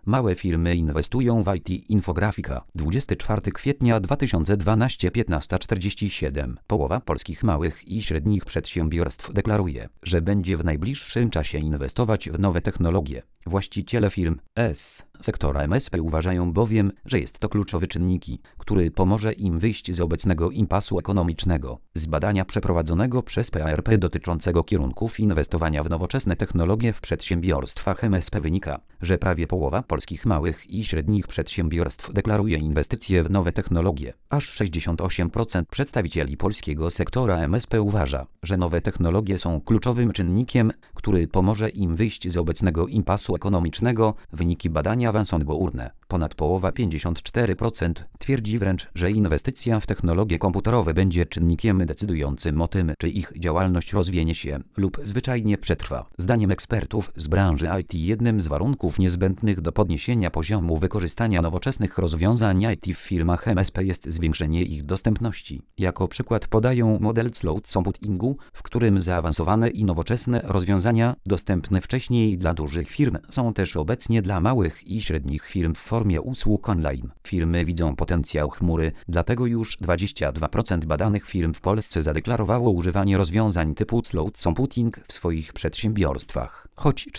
Małe firmy inwestują w IT. Infografika. 24 kwietnia 2012, 15:47. Połowa polskich małych i średnich przedsiębiorstw deklaruje, że będzie w najbliższym czasie inwestować w nowe technologie. Właściciele firm sektora MSP uważają bowiem, że jest to kluczowy czynnik, który pomoże im wyjść z obecnego impasu ekonomicznego. Z badania przeprowadzonego przez PARP dotyczącego kierunków inwestowania w nowoczesne technologie w przedsiębiorstwach MSP wynika, że prawie połowa polskich małych i średnich przedsiębiorstw deklaruje inwestycje w nowe technologie. Aż 68% przedstawicieli polskiego sektora MSP uważa, że nowe technologie są kluczowym czynnikiem, który pomoże im wyjść z obecnego impasu ekonomicznego. Wyniki badania Avanson Bourne. Ponad połowa 54% twierdzi wręcz, że inwestycja w technologie komputerowe będzie czynnikiem decydującym o tym, czy ich działalność rozwinie się lub zwyczajnie przetrwa. Zdaniem ekspertów z branży IT jednym z warunków niezbędnych do podniesienia poziomu wykorzystania nowoczesnych rozwiązań IT w firmach MSP jest zwiększenie ich dostępności. Jako przykład podają model cloud computingu, w którym zaawansowane i nowoczesne rozwiązania dostępne wcześniej dla dużych firm są też obecnie dla małych i średnich firm w formie usług online. Firmy widzą potencjał chmury, dlatego już 22% badanych firm w Polsce zadeklarowało używanie rozwiązań typu cloud computing w swoich przedsiębiorstwach. Choć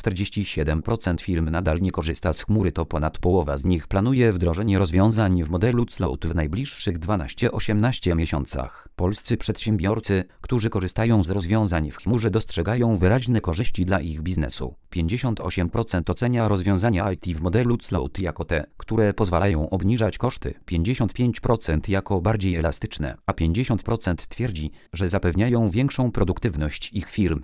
47% firm nadal nie korzysta z chmury, to ponad połowa z nich planuje wdrożenie rozwiązań w modelu cloud w najbliższych 12-18 miesiącach. Polscy przedsiębiorcy, którzy korzystają z rozwiązań w chmurze, dostrzegają wyraźne korzyści dla ich biznesu. 58% ocenia rozwiązania IT w modelu cloud jako te, które pozwalają obniżać koszty, 55% jako bardziej elastyczne, a 50% twierdzi, że zapewniają większą produktywność ich firm.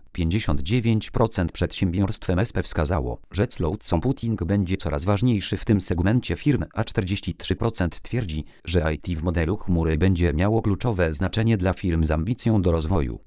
59% przedsiębiorstw MSP wskazało, że cloud computing będzie coraz ważniejszy w tym segmencie firm, a 43% twierdzi, że IT w modelu chmury będzie miało kluczowe znaczenie dla firm z ambicją do rozwoju.